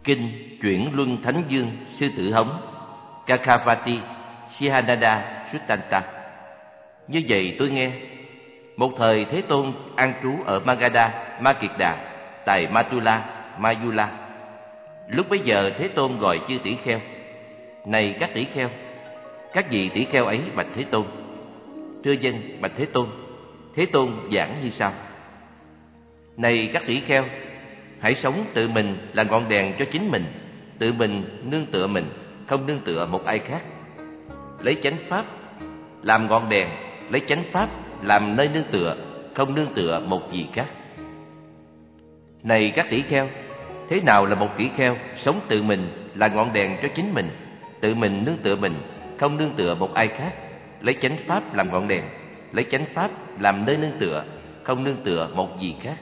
Kinh Chuyển Luân Thánh Dương Sư Tử Hống Kakavati Sihanada Suttanta. Như vậy tôi nghe, một thời Thế Tôn an trú ở Magadha, Ma Kiệt Đà, tại Matula, Mayula. Lúc bấy giờ Thế Tôn gọi chư tỷ kheo: Này các tỷ kheo! Các vị tỷ kheo ấy bạch Thế Tôn: Thưa dân, bạch Thế Tôn. Thế Tôn giảng như sau: Này các tỷ kheo! Hãy sống tự mình là ngọn đèn cho chính mình, tự mình nương tựa mình, không nương tựa một ai khác. Lấy chánh pháp làm ngọn đèn, lấy chánh pháp làm nơi nương tựa, không nương tựa một gì khác. Này các tỷ kheo! Thế nào là một tỷ kheo sống tự mình là ngọn đèn cho chính mình, tự mình nương tựa mình, không nương tựa một ai khác, lấy chánh pháp làm ngọn đèn, lấy chánh pháp làm nơi nương tựa, không nương tựa một gì khác?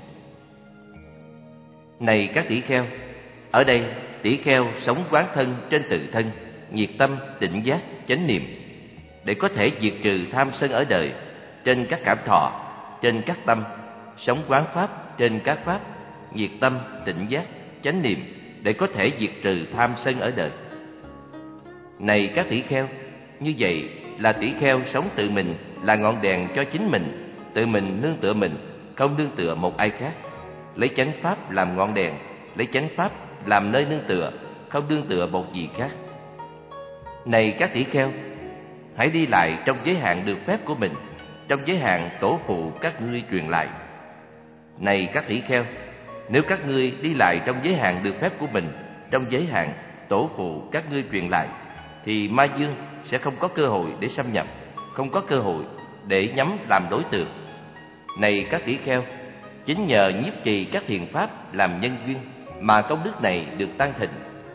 Này các tỷ kheo! Ở đây tỷ kheo sống quán thân trên tự thân, nhiệt tâm, tỉnh giác, chánh niệm, để có thể diệt trừ tham sân ở đời, trên các cảm thọ, trên các tâm, sống quán pháp trên các pháp, nhiệt tâm, tỉnh giác, chánh niệm, để có thể diệt trừ tham sân ở đời. Này các tỷ kheo! Như vậy là tỷ kheo sống tự mình là ngọn đèn cho chính mình, tự mình nương tựa mình, không nương tựa một ai khác, lấy chánh pháp làm ngọn đèn, lấy chánh pháp làm nơi nương tựa, không nương tựa một gì khác. Này các tỷ kheo! Hãy đi lại trong giới hạn được phép của mình, trong giới hạn tổ phụ các ngươi truyền lại. Này các tỷ kheo! Nếu các ngươi đi lại trong giới hạn được phép của mình, trong giới hạn tổ phụ các ngươi truyền lại, thì ma dương sẽ không có cơ hội để xâm nhập, không có cơ hội để nhắm làm đối tượng. Này các tỷ kheo! Chính nhờ nhiếp trì các thiền pháp làm nhân duyên mà công đức này được tăng thịnh.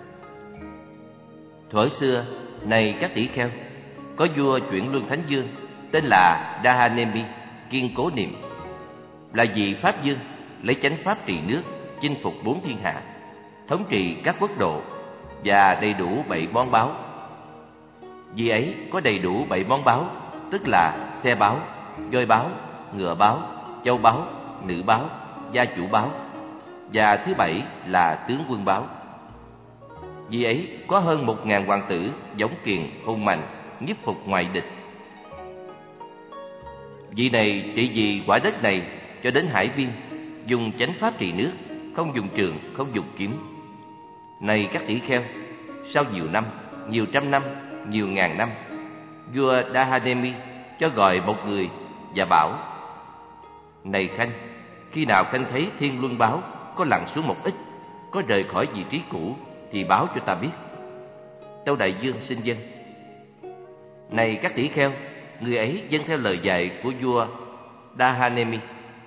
Thuở xưa, này các tỷ kheo, có vua Chuyển Luân Thánh Dương tên là Dahanemi, kiên cố niệm, là vị pháp dương, lấy chánh pháp trị nước, chinh phục bốn thiên hạ, thống trị các quốc độ và đầy đủ 7 món báu. Vì ấy có đầy đủ 7 món báu, tức là xe báu, voi báu, ngựa báu, châu báu, nữ báu, gia chủ báu, và thứ 7 là tướng quân báu. Vì ấy có hơn 1000 hoàng tử giống kiền hùng mạnh, nhiếp phục ngoại địch. Vị này trị vì quả đất này cho đến hải biên, dùng chánh pháp trị nước, không dùng trường, không dùng kiếm. Này các tỷ kheo! Sau nhiều năm, nhiều trăm năm, nhiều ngàn năm, vua Dahanemi cho gọi một người và bảo: Này Khanh! Khi nào Khanh thấy thiên luân báo có lặn xuống một ít, có rời khỏi vị trí cũ, thì báo cho ta biết. Tâu Đại Dương xin vâng. Này các tỷ kheo! Người ấy vâng theo lời dạy của vua Dahanemi.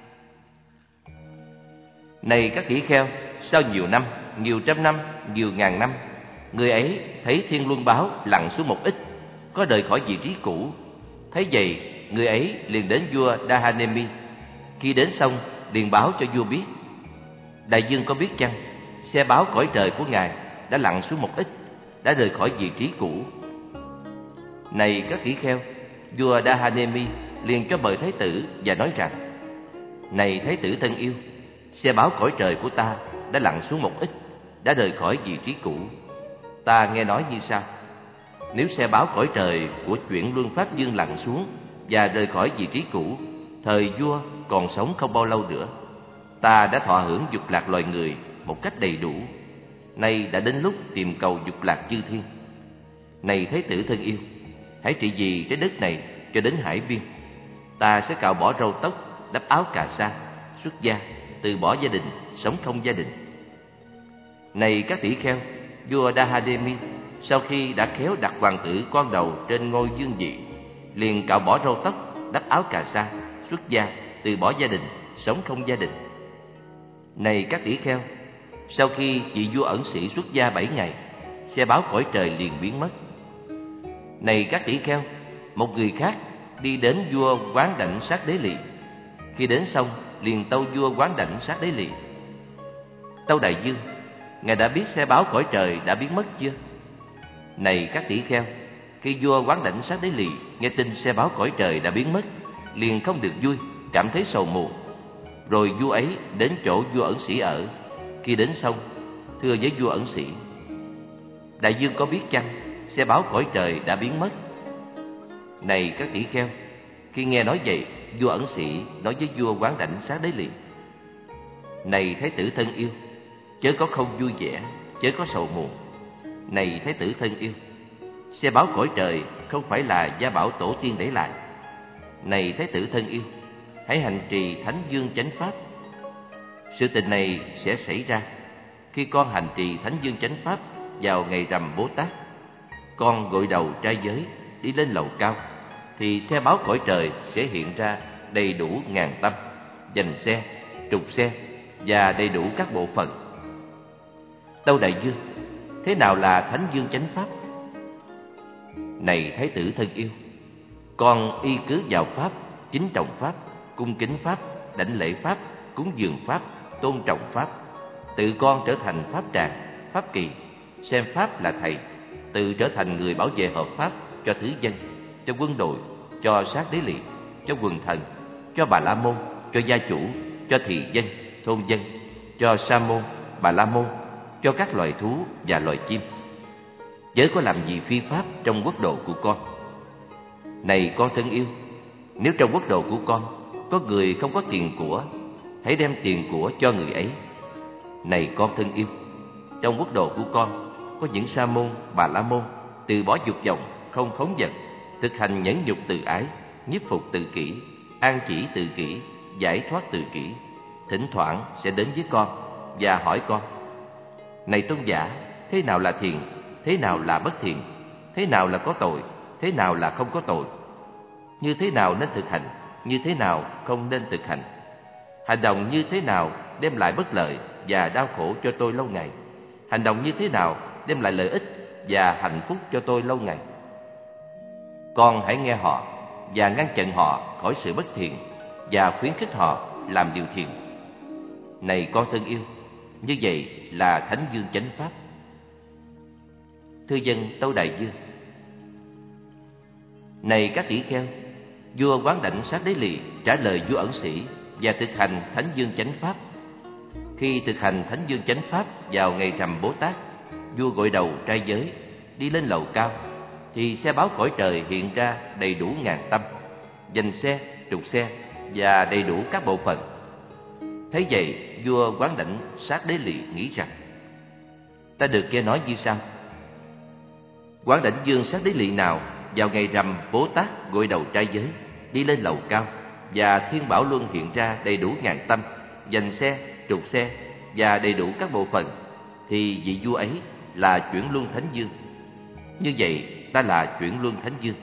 Này các tỷ kheo! Sau nhiều năm, nhiều trăm năm, nhiều ngàn năm, người ấy thấy thiên luân báo lặn xuống một ít, có rời khỏi vị trí cũ. Thấy vậy, người ấy liền đến vua Dahanemi. Khi đến xong, liền báo cho vua biết: Đại Dương có biết chăng, xe báo cõi trời của ngài đã lặn xuống một ít, đã rời khỏi vị trí cũ. Này các tỷ kheo! Vua Dahanemi liền cho mời thái tử và nói rằng: Này thái tử thân yêu, xe báo cõi trời của ta đã lặn xuống một ít, đã rời khỏi vị trí cũ. Ta nghe nói như sau: Nếu xe báo cõi trời của Chuyển Luân Pháp Dương lặn xuống và rời khỏi vị trí cũ, thời vua còn sống không bao lâu nữa, ta đã thọ hưởng dục lạc loài người một cách đầy đủ. Nay đã đến lúc tìm cầu dục lạc chư thiên. Này thái tử thân yêu, hãy trị vì trái đất này cho đến hải biên. Ta sẽ cạo bỏ râu tóc, đắp áo cà sa, xuất gia, từ bỏ gia đình, sống không gia đình. Này các tỷ kheo! Vua Dahanemi sau khi đã khéo đặt hoàng tử con đầu trên ngôi dương vị, liền cạo bỏ râu tóc, đắp áo cà sa, xuất gia, từ bỏ gia đình, sống không gia đình. Này các tỷ kheo! Sau khi vị vua ẩn sĩ xuất gia 7 ngày, xe báo cõi trời liền biến mất. Này các tỷ kheo! Một người khác đi đến vua Quán Đảnh Sát Đế Lị. Khi đến xong, liền tâu vua Quán Đảnh Sát Đế Lị: Tâu Đại Dương, ngài đã biết xe báo cõi trời đã biến mất chưa? Này các tỷ kheo! Khi vua Quán Đảnh Sát Đế Lị nghe tin xe báo cõi trời đã biến mất, liền không được vui, cảm thấy sầu muộn. Rồi vua ấy đến chỗ vua ẩn sĩ ở. Khi đến xong, thưa với vua ẩn sĩ: Đại vương có biết chăng, xe báo cõi trời đã biến mất. Này các tỷ kheo, khi nghe nói vậy, vua ẩn sĩ nói với vua Quán Đảnh Xá Đế Liệt: Này thái tử thân yêu, chớ có không vui vẻ, chớ có sầu muộn. Này thái tử thân yêu, xe báo cõi trời không phải là gia bảo tổ tiên để lại. Này thái tử thân yêu, hãy hành trì Thánh Dương Chánh Pháp. Sự tình này sẽ xảy ra khi con hành trì Thánh Dương Chánh Pháp vào ngày rằm Bố Tát. Con gội đầu trai giới, đi lên lầu cao, thì xe báo cõi trời sẽ hiện ra đầy đủ ngàn tâm, dành xe, trục xe và đầy đủ các bộ phận. Tâu đại vương, thế nào là Thánh Dương Chánh Pháp? Này thái tử thân yêu, con y cứ vào Pháp, chính trọng Pháp, cung kính Pháp, đảnh lễ Pháp, cúng dường Pháp, tôn trọng Pháp. Tự con trở thành Pháp tràng, Pháp kỳ, xem Pháp là thầy, tự trở thành người bảo vệ hợp Pháp cho thứ dân, cho quân đội, cho sát đế liệt, cho quần thần, cho Bà La Môn, cho gia chủ, cho thị dân, thôn dân, cho Sa Môn, Bà La Môn, cho các loài thú và loài chim. Chớ có làm gì phi pháp trong quốc độ của con. Này con thân yêu, nếu trong quốc độ của con có người không có tiền của, hãy đem tiền của cho người ấy. Này con thân yêu, trong quốc độ của con có những Sa Môn, Bà La Môn từ bỏ dục vọng, không phóng dật, thực hành nhẫn nhục từ ái, nhiếp phục tự kỷ, an chỉ tự kỷ, giải thoát tự kỷ. Thỉnh thoảng sẽ đến với con và hỏi con: Này tôn giả, thế nào là thiện, thế nào là bất thiện, thế nào là có tội, thế nào là không có tội, như thế nào nên thực hành, như thế nào không nên thực hành, hành động như thế nào đem lại bất lợi và đau khổ cho tôi lâu ngày, hành động như thế nào đem lại lợi ích và hạnh phúc cho tôi lâu ngày. Con hãy nghe họ và ngăn chặn họ khỏi sự bất thiện và khuyến khích họ làm điều thiện. Này con thân yêu, như vậy là Thánh Dương Chánh Pháp. Thưa dân tâu đại vương: Này các tỷ kheo, vua Quán Đảnh Sát Đế Lì trả lời vua ẩn sĩ và thực hành Thánh Dương Chánh Pháp. Khi thực hành Thánh Dương Chánh Pháp vào ngày rằm Bố Tát, vua gội đầu trai giới, đi lên lầu cao, thì xe báo cõi trời hiện ra đầy đủ ngàn tâm, dành xe, trục xe và đầy đủ các bộ phận. Thấy vậy, vua Quán Đảnh Sát Đế Lì nghĩ rằng: Ta được nghe nói như sau: Quán Đảnh Dương Sát Đế Lì nào vào ngày rằm Bố Tát gội đầu trai giới, đi lên lầu cao, và Thiên Bảo Luân hiện ra đầy đủ ngàn tâm, dành xe, trục xe và đầy đủ các bộ phận, thì vị vua ấy là Chuyển Luân Thánh Dương. Như vậy ta là Chuyển Luân Thánh Dương.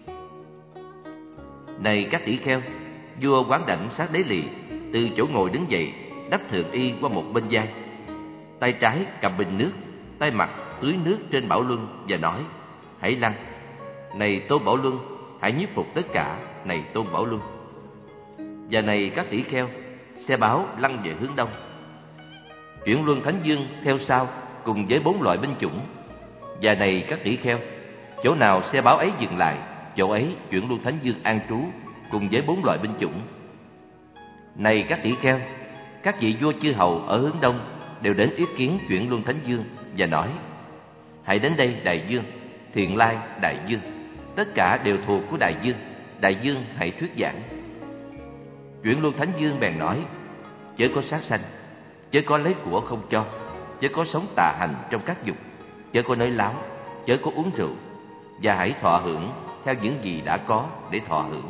Này các tỷ kheo, vua Quán Đảnh Sát Đế Lì từ chỗ ngồi đứng dậy, đắp thượng y qua một bên vai, tay trái cầm bình nước, tay mặt tưới nước trên Bảo Luân và nói: Hãy lăn. Này Tôn Bảo Luân, hãy nhiếp phục tất cả. Này Tôn Bảo Luân. Và này các tỷ kheo, xe báo lăn về hướng đông. Chuyển Luân Thánh Dương theo sau cùng với 4 loại binh chủng. Và này các tỷ kheo, chỗ nào xe báo ấy dừng lại, chỗ ấy Chuyển Luân Thánh Dương an trú cùng với 4 loại binh chủng. Này các tỷ kheo, các vị vua chư hầu ở hướng đông đều đến yết kiến Chuyển Luân Thánh Dương và nói: Hãy đến đây đại vương, Thiện Lai đại vương, tất cả đều thuộc của đại vương, đại vương hãy thuyết giảng. Chuyển Luân Thánh Dương bèn nói: Chớ có sát sanh, chớ có lấy của không cho, chớ có sống tà hành trong các dục, chớ có nói láo, chớ có uống rượu, và hãy thọ hưởng theo những gì đã có để thọ hưởng.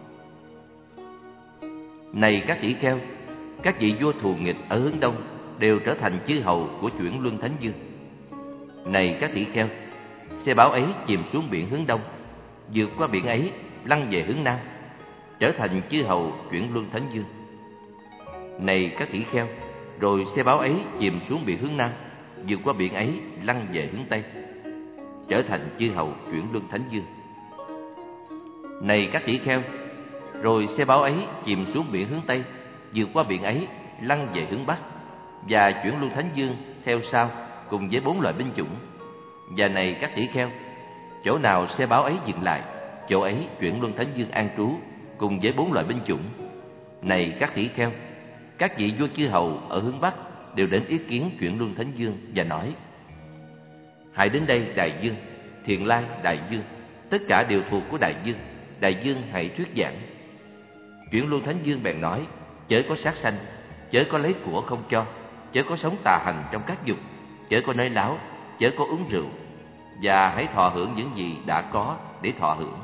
Này các tỷ kheo, các vị vua thù nghịch ở hướng đông đều trở thành chư hầu của Chuyển Luân Thánh Dương. Này các tỷ kheo, xe báo ấy chìm xuống biển hướng đông, vượt qua biển ấy lăn về hướng nam, trở thành chư hầu Chuyển Luân Thánh Dương. Này các tỷ kheo, rồi xe báo ấy chìm xuống biển hướng nam, vượt qua biển ấy lăn về hướng tây, trở thành chư hầu Chuyển Luân Thánh Dương. Này các tỷ kheo, rồi xe báo ấy chìm xuống biển hướng tây, vượt qua biển ấy lăn về hướng bắc, và Chuyển Luân Thánh Dương theo sau cùng với 4 loại binh chủng. Và này các tỷ kheo, chỗ nào xe báo ấy dừng lại, chỗ ấy Chuyển Luân Thánh Dương an trú cùng với 4 loại binh chủng. Này các tỷ kheo, các vị vua chư hầu ở hướng bắc đều đến ý kiến Chuyển Luân Thánh Dương và nói: hãy đến đây Đại Dương, Thiện Lai Đại Dương, tất cả đều thuộc của Đại Dương, Đại Dương hãy thuyết giảng. Chuyển Luân Thánh Dương bèn nói: chớ có sát sanh, chớ có lấy của không cho, chớ có sống tà hành trong các dục, chớ có nói láo, chớ có uống rượu, và hãy thọ hưởng những gì đã có để thọ hưởng.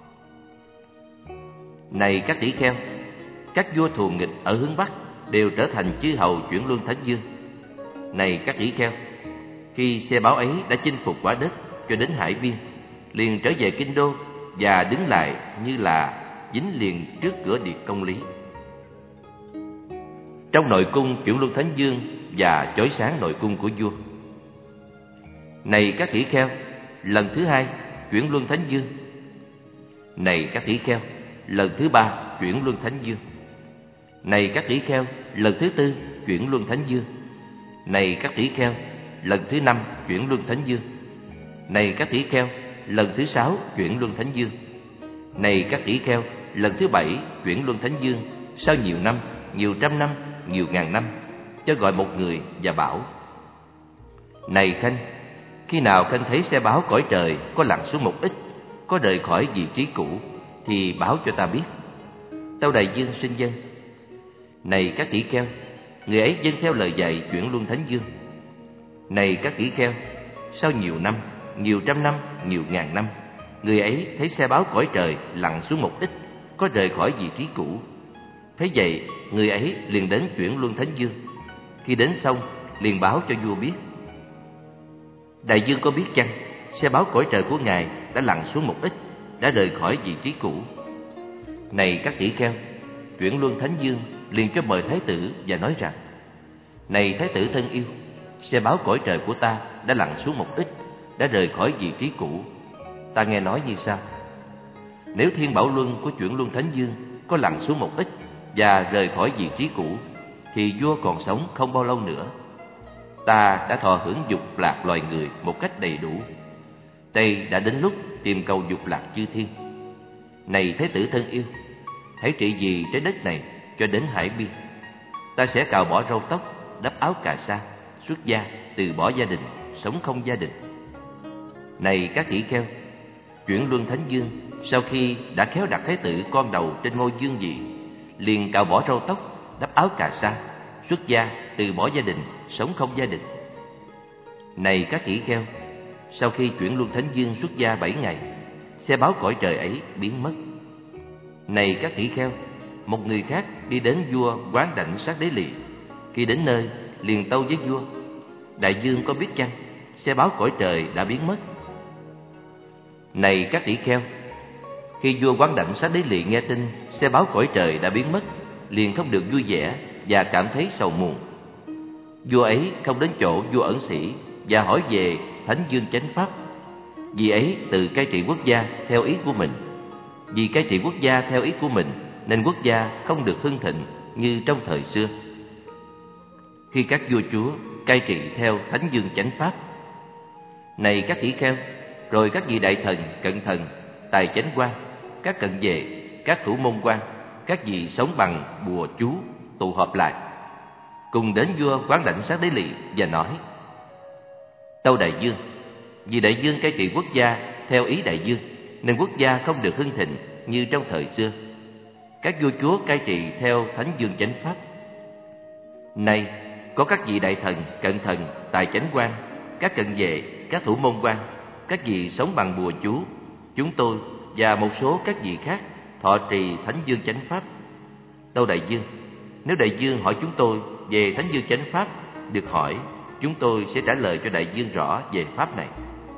Này các tỷ kheo, các vua thù nghịch ở hướng Bắc đều trở thành chư hầu Chuyển Luân Thánh Dương. Này các tỷ kheo, khi xe báo ấy đã chinh phục quả đất cho đến hải biên, liền trở về kinh đô và đứng lại như là dính liền trước cửa điện Công Lý. Trong nội cung Chuyển Luân Thánh Dương và chói sáng nội cung của vua. Này các tỷ kheo, lần thứ hai Chuyển Luân Thánh Dương. Này các tỷ kheo, lần thứ ba Chuyển Luân Thánh Dương. Này các tỷ kheo, lần thứ tư Chuyển Luân Thánh Dương. Này các tỷ kheo, lần thứ năm Chuyển Luân Thánh Dương. Này các tỷ kheo, lần thứ sáu Chuyển Luân Thánh Dương. Này các tỷ kheo, lần thứ bảy Chuyển Luân Thánh Dương. Sau nhiều năm, nhiều trăm năm, nhiều ngàn năm, cho gọi một người và bảo: này Khanh, khi nào Khanh thấy xe báo cõi trời có lặn xuống một ít, có rời khỏi vị trí cũ, thì báo cho ta biết. Tâu Đại Dương xin vâng. Này các tỷ kheo, người ấy vâng theo lời dạy Chuyển Luân Thánh Dương. Này các tỷ kheo, sau nhiều năm, nhiều trăm năm, nhiều ngàn năm, người ấy thấy xe báo cõi trời lặn xuống một ít, có rời khỏi vị trí cũ. Thế vậy, người ấy liền đến Chuyển Luân Thánh Dương. Khi đến xong, liền báo cho vua biết. Đại Dương có biết chăng, xe báo cõi trời của ngài đã lặn xuống một ít, đã rời khỏi vị trí cũ. Này các tỷ kheo, Chuyển Luân Thánh Dương liền cho mời Thái tử và nói rằng: này Thái tử thân yêu, xe báo cõi trời của ta đã lặn xuống một ít, đã rời khỏi vị trí cũ. Ta nghe nói như sau: nếu Thiên Bảo Luân của Chuyển Luân Thánh Dương có lặn xuống một ít và rời khỏi vị trí cũ, thì vua còn sống không bao lâu nữa. Ta đã thọ hưởng dục lạc loài người một cách đầy đủ. Đây đã đến lúc tìm cầu dục lạc chư thiên. Này Thái tử thân yêu, hãy trị vì trái đất này cho đến hải biên. Ta sẽ cạo bỏ râu tóc, đắp áo cà sa, xuất gia, từ bỏ gia đình, sống không gia đình. Này các tỷ kheo, Chuyển Luân Thánh Dương sau khi đã khéo đặt Thái tử con đầu trên ngôi dương vị, liền cạo bỏ râu tóc, đắp áo cà sa, xuất gia, từ bỏ gia đình, sống không gia đình. Này các tỷ kheo, sau khi Chuyển Luân Thánh Dương xuất gia 7 ngày, xe báo cõi trời ấy biến mất. Này các tỷ kheo, một người khác đi đến vua Quán Đảnh Sát Đế Lì. Khi đến nơi, liền tâu với vua: Đại Dương có biết chăng, xe báo cõi trời đã biến mất? Này các tỷ kheo, khi vua Quán Đảnh Sát Đế Lì nghe tin xe báo cõi trời đã biến mất, liền không được vui vẻ và cảm thấy sầu muộn. Vua ấy không đến chỗ vua Ẩn Sĩ và hỏi về Thánh Dương Chánh Pháp. Vì ấy tự cai trị quốc gia theo ý của mình. Vì cai trị quốc gia theo ý của mình, nên quốc gia không được hưng thịnh như trong thời xưa. Khi các vua chúa cai trị theo Thánh Dương Chánh Pháp. Này các tỷ kheo, rồi các vị đại thần, cận thần, tài chánh quan, các cận vệ, các thủ môn quan, các vị sống bằng bùa chú tụ họp lại, cùng đến vua Quán Đảnh Sát Đế Lì và nói: Tâu Đại Dương, vì Đại Dương cai trị quốc gia theo ý Đại Dương, nên quốc gia không được hưng thịnh như trong thời xưa. Các vua chúa cai trị theo Thánh Dương Chánh Pháp. Nay có các vị đại thần, cận thần, tài chánh quan, các cận vệ, các thủ môn quan, các vị sống bằng bùa chú, chúng tôi và một số các vị khác thọ trì Thánh Dương Chánh Pháp. Tâu Đại Dương, nếu Đại Dương hỏi chúng tôi về Thánh Dương Chánh Pháp, được hỏi, chúng tôi sẽ trả lời cho Đại Dương rõ về Pháp này.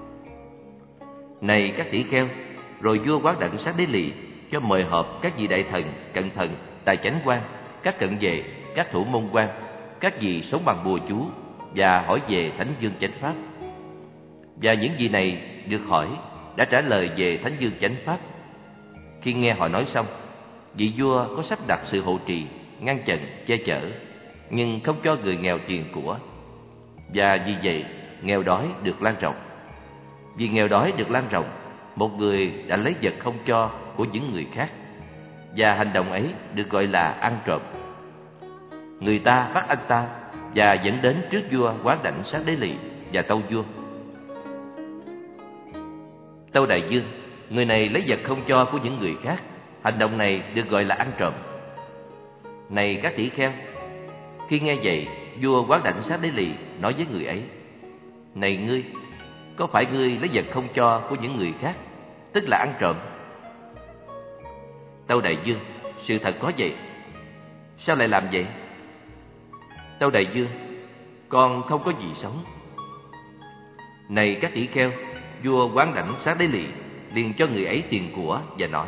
Này các tỷ kheo, rồi vua Quán Đảnh Sát Đế Lì cho mời họp các vị đại thần, cận thần, tài chánh quan, các cận vệ, các thủ môn quan, các vị sống bằng bùa chú và hỏi về Thánh Dương Chánh Pháp. Và những vị này được hỏi đã trả lời về Thánh Dương Chánh Pháp. Khi nghe họ nói xong, vị vua có sắp đặt sự hộ trì, ngăn chặn, che chở, nhưng không cho người nghèo tiền của. Và vì vậy, nghèo đói được lan rộng. Vì nghèo đói được lan rộng, một người đã lấy vật không cho của những người khác, và hành động ấy được gọi là ăn trộm. Người ta bắt anh ta và dẫn đến trước vua Quán Đảnh Sát Đế Lỵ và tâu vua. Tâu đại vương, người này lấy vật không cho của những người khác, hành động này được gọi là ăn trộm. Này các tỷ kheo, khi nghe vậy, vua Quán Đảnh Sát Đế Lỵ nói với người ấy: Này ngươi, có phải ngươi lấy vật không cho của những người khác, tức là ăn trộm? Tâu đại vương, sự thật có vậy. Sao lại làm vậy? Tâu đại vương, con không có gì sống. Này các tỷ kheo, vua Quán Đảnh Sát Đế Lỵ liền cho người ấy tiền của và nói: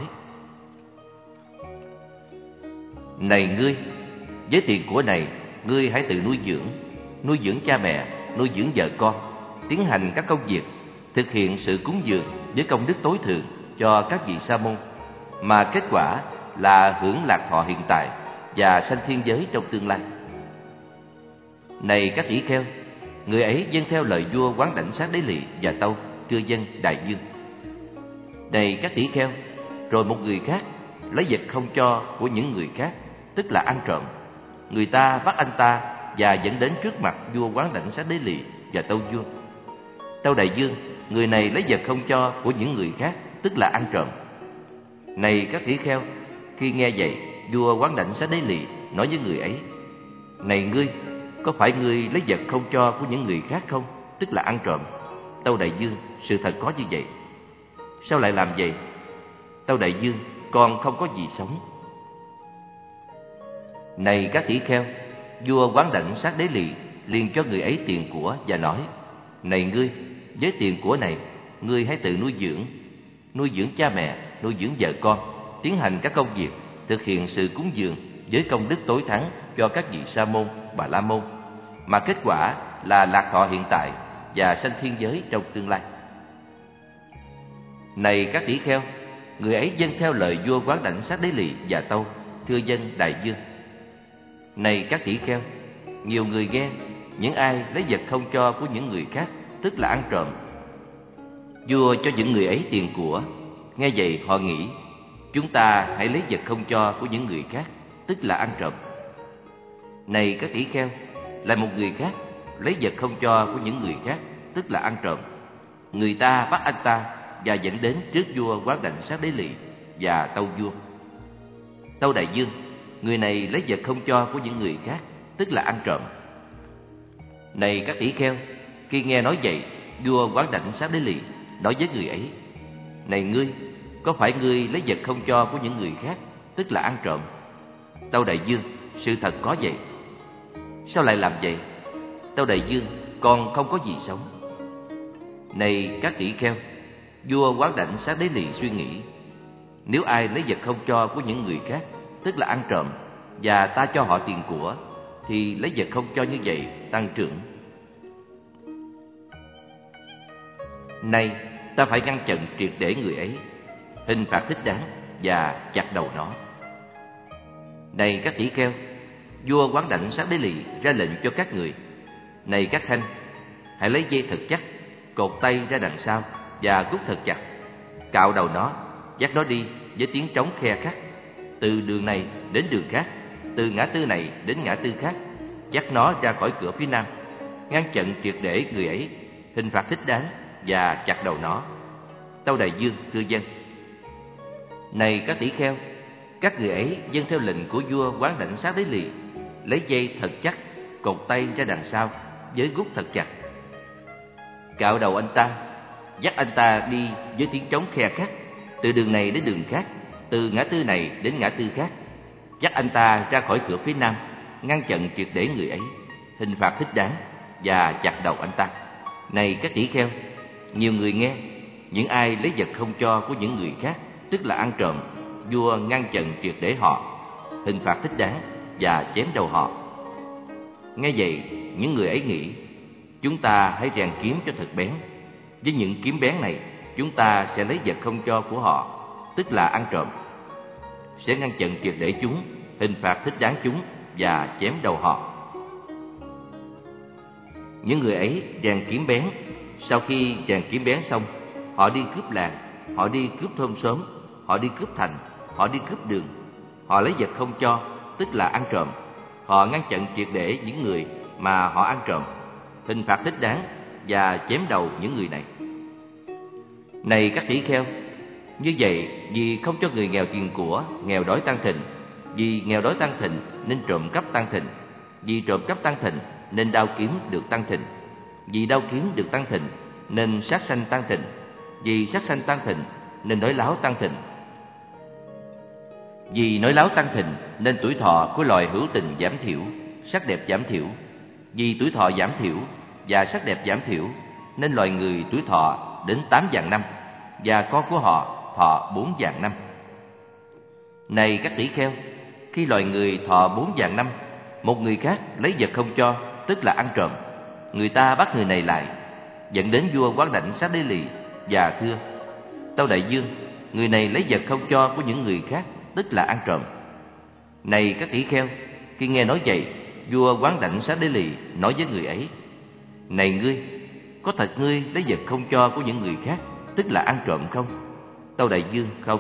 Này ngươi, với tiền của này, ngươi hãy tự nuôi dưỡng cha mẹ, nuôi dưỡng vợ con, tiến hành các công việc, thực hiện sự cúng dường với công đức tối thượng cho các vị sa môn, mà kết quả là hưởng lạc thọ hiện tại và sanh thiên giới trong tương lai. Này các tỷ kheo, người ấy vâng theo lời vua Quán Đảnh Sát Đế Lỵ và tâu: Thưa dân đại vương. Này các tỷ kheo, rồi một người khác lấy vật không cho của những người khác, tức là ăn trộm. Người ta bắt anh ta và dẫn đến trước mặt vua Quán Đảnh Sát Đế Lỵ và tâu vua: Tâu đại vương, người này lấy vật không cho của những người khác, tức là ăn trộm. Này các tỷ kheo, khi nghe vậy, vua Quán Đảnh Sát Đế Lỵ nói với người ấy: Này ngươi, có phải ngươi lấy vật không cho của những người khác không, tức là ăn trộm? Tâu đại vương, sự thật có như vậy. Sao lại làm vậy? Tâu đại vương, con không có gì sống. Này các tỷ kheo, vua Quán Đảnh Sát Đế Lỵ liền cho người ấy tiền của và nói: Này ngươi, với tiền của này, ngươi hãy tự nuôi dưỡng cha mẹ, nuôi dưỡng vợ con, tiến hành các công việc, thực hiện sự cúng dường với công đức tối thắng cho các vị sa môn, bà la môn, mà kết quả là lạc thọ hiện tại và sanh thiên giới trong tương lai. Này các tỷ kheo, người ấy vâng theo lời vua Quán Đảnh Sát Đế Lỵ và tâu: Thưa dân đại vương. Này các tỷ kheo, nhiều người nghe, những ai lấy vật không cho của những người khác, tức là ăn trộm. Vua cho những người ấy tiền của. Nghe vậy họ nghĩ: Chúng ta hãy lấy vật không cho của những người khác, tức là ăn trộm. Này các tỷ kheo, lại một người khác lấy vật không cho của những người khác, tức là ăn trộm. Người ta bắt anh ta và dẫn đến trước vua Quán Đảnh Sát Đế Lỵ và tâu vua: Tâu đại vương, người này lấy vật không cho của những người khác, tức là ăn trộm. Này các tỷ kheo, khi nghe nói vậy, vua Quán Đảnh Sát Đế Lỵ nói với người ấy: Này ngươi, có phải ngươi lấy vật không cho của những người khác, tức là ăn trộm? Tâu đại vương, sự thật có vậy. Sao lại làm vậy? Tâu đại vương, con không có gì sống. Này các tỷ kheo, vua Quán Đảnh Sát Đế Lỵ suy nghĩ: Nếu ai lấy vật không cho của những người khác, tức là ăn trộm, và ta cho họ tiền của, thì lấy vật không cho như vậy tăng trưởng. Nay ta phải ngăn chặn triệt để người ấy, hình phạt thích đáng và chặt đầu nó. Này các tỷ kheo, vua Quán Đảnh Sát Đế Lỵ ra lệnh cho các người: Này các khanh, hãy lấy dây thật chắc, cột tay ra đằng sau và rút thật chặt, cạo đầu nó, dắt nó đi với tiếng trống khe khắt, từ đường này đến đường khác, từ ngã tư này đến ngã tư khác, dắt nó ra khỏi cửa phía nam, ngăn chặn triệt để người ấy, hình phạt thích đáng và chặt đầu nó. Tâu đại vương, thưa dân. Này các tỷ kheo, các người ấy vâng theo lệnh của vua Quán Đảnh Sát Đế Lỵ, lấy dây thật chắc, cột tay ra đằng sau với rút thật chặt, cạo đầu anh ta, dắt anh ta đi với tiếng trống khe khắt, từ đường này đến đường khác, từ ngã tư này đến ngã tư khác, dắt anh ta ra khỏi cửa phía nam, ngăn chặn triệt để người ấy, hình phạt thích đáng và chặt đầu anh ta. Này các tỷ kheo, nhiều người nghe, những ai lấy vật không cho của những người khác, tức là ăn trộm, vua ngăn chặn triệt để họ, hình phạt thích đáng và chém đầu họ. Nghe vậy, những người ấy nghĩ: Chúng ta hãy rèn kiếm cho thật bén. Với những kiếm bén này, chúng ta sẽ lấy vật không cho của họ, tức là ăn trộm, sẽ ngăn chặn triệt để chúng, hình phạt thích đáng chúng và chém đầu họ. Những người ấy rèn kiếm bén. Sau khi rèn kiếm bén xong, họ đi cướp làng, họ đi cướp thôn xóm, họ đi cướp thành, họ đi cướp đường. Họ lấy vật không cho, tức là ăn trộm. Họ ngăn chặn triệt để những người mà họ ăn trộm, hình phạt thích đáng và chém đầu những người này. Này các tỷ kheo, như vậy vì không cho người nghèo tiền của, nghèo đói tăng thịnh, vì nghèo đói tăng thịnh nên trộm cắp tăng thịnh, vì trộm cắp tăng thịnh nên đao kiếm được tăng thịnh, vì đao kiếm được tăng thịnh nên sát sanh tăng thịnh, vì sát sanh tăng thịnh nên nói láo tăng thịnh, vì nói láo tăng thịnh nên tuổi thọ của loài hữu tình giảm thiểu, sắc đẹp giảm thiểu, vì tuổi thọ giảm thiểu và sắc đẹp giảm thiểu nên loài người tuổi thọ đến 8.000 năm và con của họ thọ 4.000 năm. Này các tỷ kheo, khi loài người thọ 4.000 năm, một người khác lấy vật không cho, tức là ăn trộm, người ta bắt người này lại, dẫn đến vua Quán Đảnh Xá Đế Lì và thưa: Tâu đại vương, người này lấy vật không cho của những người khác, tức là ăn trộm. Này các tỷ kheo, khi nghe nói vậy, vua Quán Đảnh Xá Đế Lì nói với người ấy: Này ngươi, có thật ngươi lấy vật không cho của những người khác, tức là ăn trộm không? Tâu đại vương: Không.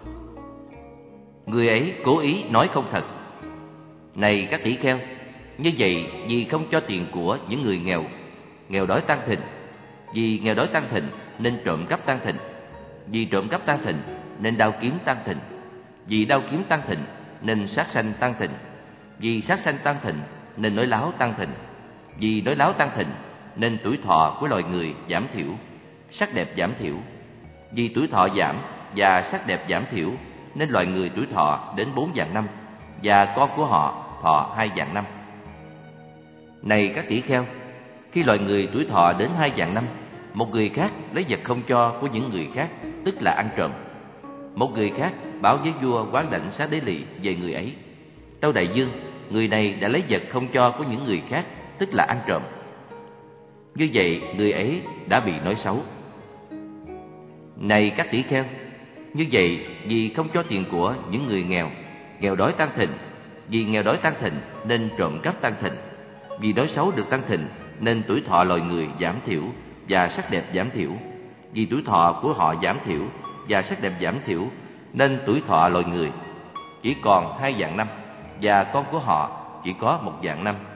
Người ấy cố ý nói không thật. Này các tỷ kheo, như vậy vì không cho tiền của những người nghèo, nghèo đói tăng thịnh, vì nghèo đói tăng thịnh nên trộm cắp tăng thịnh, vì trộm cắp tăng thịnh nên đao kiếm tăng thịnh, vì đao kiếm tăng thịnh nên sát sanh tăng thịnh, vì sát sanh tăng thịnh nên nói láo tăng thịnh, vì nói láo tăng thịnh nên tuổi thọ của loài người giảm thiểu, sắc đẹp giảm thiểu, vì tuổi thọ giảm và sắc đẹp giảm thiểu nên loài người tuổi thọ đến 4.000 năm và con của họ thọ 2.000 năm. Này các tỷ kheo, khi loài người tuổi thọ đến 2.000 năm, một người khác lấy vật không cho của những người khác, tức là ăn trộm. Một người khác báo với vua Quán Đảnh Xá Đế Lì về người ấy: Tâu đại vương, người này đã lấy vật không cho của những người khác, tức là ăn trộm. Như vậy người ấy đã bị nói xấu. Này các tỷ kheo, như vậy vì không cho tiền của những người nghèo, nghèo đói tăng thịnh, vì nghèo đói tăng thịnh nên trộm cắp tăng thịnh, vì nói xấu được tăng thịnh nên tuổi thọ loài người giảm thiểu và sắc đẹp giảm thiểu, vì tuổi thọ của họ giảm thiểu và sắc đẹp giảm thiểu nên tuổi thọ loài người chỉ còn 2.000 năm và con của họ chỉ có 1.000 năm.